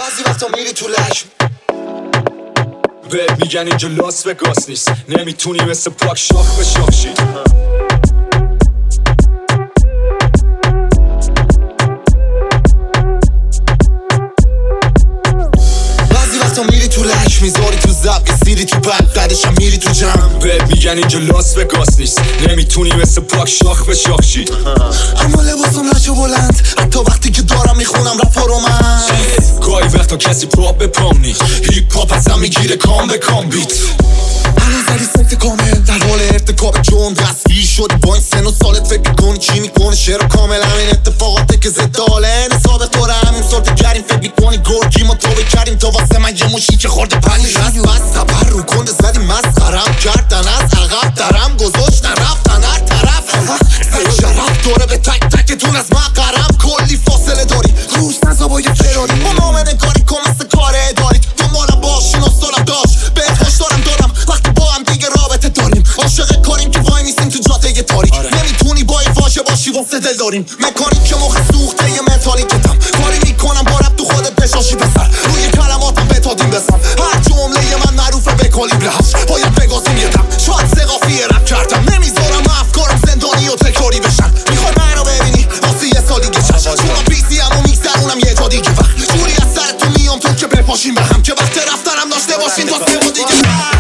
بعضی وقتا میری تو لشم بهت میگن اینجا لاس وگاس نیست، نمیتونی مثل پاک شاخ به شاخ شی. بعضی وقتا میری تو لشم میذاری تو زب سیری تو بد بعدش هم میری تو جمع. بهت میگن اینجا لاس وگاس نیست، نمیتونی مثل پاک شاخ به شاخ شی. اما لباسم لچه بلند حتی وقتی که دارم میخونم رپ رو من. گاهی وقتا کسی پاپ به پام نیست، هیپ هاپ ازم میگیره کام به کام بیت. الان زدی سمت کامل در حال ارتکاب جون دستگیر شدی با این سن و سالت فکر کنی چی میکنی شعر کامل همین اتفاقاته که زد داله نصاب طور همین سالت گریم فکر میکنی گرگی ما تو بکریم تا واسه من یه مشی که خورده پنی رست بس سبر رو کنده زدی مسخرم کردن از عقب درم گذاشتن رفتن هر طرف شرف دوره به تک تکتون از مقرم کلی فاصله داری روش نزا با یه فراری با نامنه کاری کن مثل کار اداری دنبالم باشین و سالم داشت بهت خوش دارم وقتی با هم دیگه رابطه داریم عاشق کاریم که وای میسیم تو جاده تاریک نمیتونی با این واژه باشی واسه دل داریم مکانیک که موقع سوخته یه متالیکتم کاری میکنم با رب تو خودت بشاشی بسر روی کلماتم بتادیم بسم هر جمله من معروفه به کالیبر 8 باید بگازیم یه دم شاید سقافی رپ کردم نمیذارم افکارم زندانی و تکراری بشن میخوای منو ببینی واسه یه سال دیگه چشم چون پیسی هم و میگذرونم یه جا دیگه وقت جوری از سرتون میام تو که بپاشیم به هم که وقت رفتنم داشته باشین واسه ما دیگه.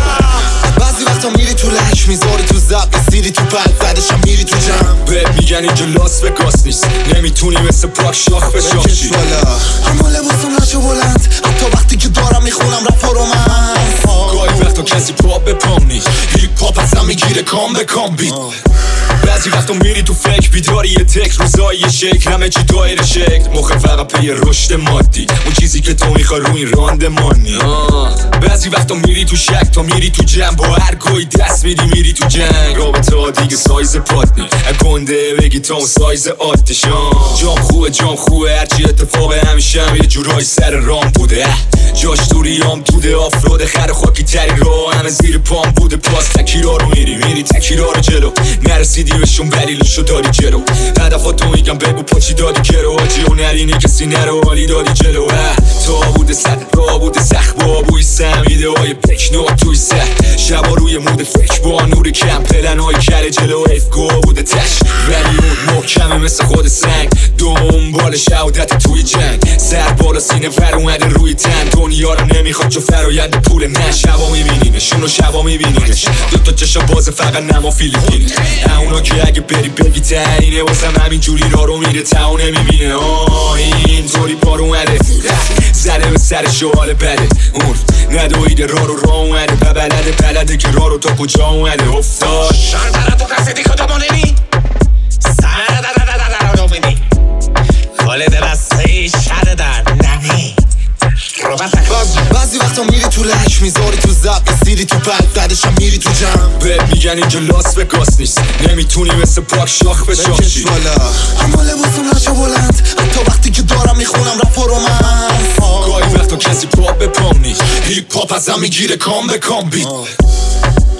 بعضی وقتا میری تو لش میذاری تو زب سیری تو بد بعدش هم میری تو جمع. بهت میگن اینجا لاس وگاس نیست، نمیتونی مثل پاک شاخ به شاخ شی. اما لباسم لچه بلند حتی وقتی که دارم میخونم رپ رو من. گاهی وقتا کسی پاپ به پام نیست، هیپ هاپ ازم میگیره کام به کام بیت. بعضی وقتا میری تو فکر بیداری یه تک روزایی یه شکل همه چی دایره شکل مخه فقط پی رشد مادی اون چیزی که تو میخوای روی این راندمانی. بعضی وقتا میری تو شک تا میری تو جنب با هر گوی دست میری تو جنگ رابطه ها دیگه سایز پات نی گنده بگی تا اون سایز آتشان. جام خوبه هرچی اتفاق همیشه هم یه جورای سر رام بوده جاش دوریام توده آفراد خر خاکی تری را همه زیر پام بوده پاس تکیرا رو میری تکیرا رو جلو نرسیدی بهشون بلیلشو داری جلو هدفاتو میگم بگو پاچی دادی کرو آجی و نرینی کسی نرو حالی دادی جلو تا بوده صد را بوده سخت با بوی سمیده های پکنو توی سخت شبا روی مود فکر با نور کم پلن های کره جلو افگو بوده تش ولی اون محکمه مثل خود سنگ دنبال شهادت توی جنگ سر بالا سینه ور اومده روی تن دنیا رو نمیخواد چو فرایند پول نه شبا میبینینشون و شبا میبینینش دوتا چشم باز فقط نما فیلیپینه اونا که اگه بری بگی ترینه واسم همین جوری رو میره تا و نمیبینه اینطوری بار اومده زده به سر شوال بده اون ندویده رو اومده بلده که رو تا کجا اومده افتاد شانتارا تو کسی دیگه دامونی سر رو بینی کل دلسته شده در نهی بعضی وقتا میری تو لش میذاری تو زب سیری تو بد بعدش هم میری تو جمع. بهت میگن اینجا لاس وگاس نیست، نمیتونی مثل پاک شاخ به شاخ شی. اما لباسم لچه بلند حتی وقتی که دارم میخونم رپ رو من. گاهی وقتا کسی پاپ به پام نیست، هیپ هاپ ازم میگیره کام به کام بیت.